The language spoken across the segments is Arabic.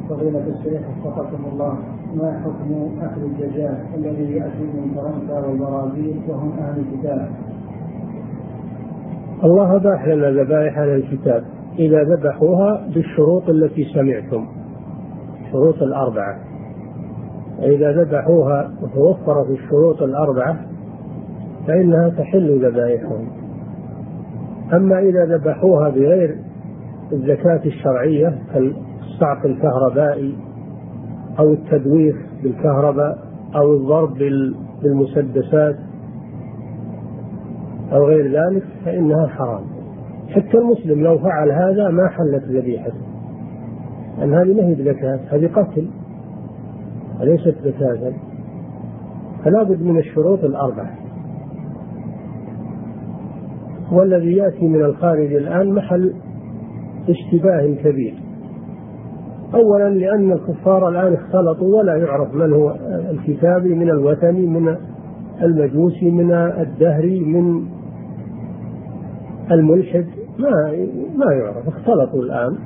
فضيلة الشيخ وفقكم الله، ما حكم أكل الدجاج الذي يأتي من فرنسا والبرازيل وهم أهل الكتاب؟ الله أباح لنا ذبائح أهل الكتاب إذا ذبحوها بالشروط التي سمعتم، شروط الأربعة. إذا ذبحوها وتوفرت الشروط الأربعة فإنها تحل ذبائحهم. أما إذا ذبحوها بغير الزكاة الشرعية كالصعق الكهربائي أو التدوير بالكهرباء أو الضرب بالمسدسات أو غير ذلك فإنها حرام. حتى المسلم لو فعل هذا ما حلت ذبيحته، أن هذه ما هي زكاة، هذه قتل وليست زكاة. فلا بد من الشروط الأربعة. والذي يأتي من الخارج الآن محل اشتباه كبير. أولا لأن الكفار الآن اختلطوا ولا يعرف من هو الكتابي من الوثني من المجوسي من الدهري من الملحد، ما يعرف، اختلطوا الآن.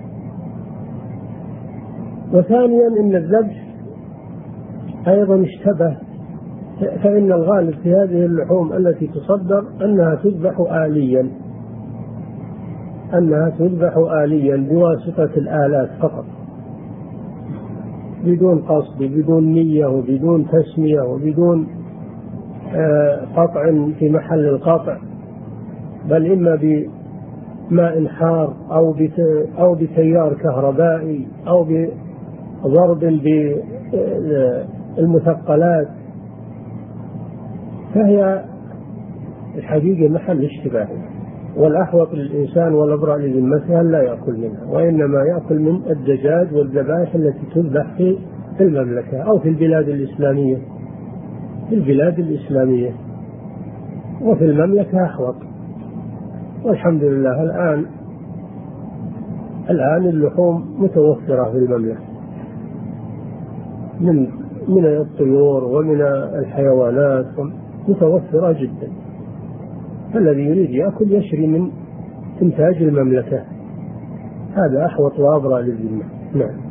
وثانيا إن الذبح أيضا اشتبه، فإن الغالب في هذه اللحوم التي تصدر أنها تذبح آليا بواسطة الآلات فقط، بدون قصد وبدون نية وبدون تسمية وبدون قطع في محل القطع، بل إما بماء حار أو بتيار كهربائي أو بضرب بالمثقلات، فهي الحقيقة محل اشتباه. والأحوط للإنسان والأبرأ لذمته لا يأكل منها، وإنما يأكل من الدجاج والذبائح التي تذبح في المملكة أو في البلاد الإسلامية، وفي المملكة أحوط. والحمد لله الآن اللحوم متوفرة في المملكة من الطيور ومن الحيوانات متوفرة جدا. الذي يريد يأكل يشري من إنتاج المملكة، هذا أحوط وأبرأ للذمة. نعم.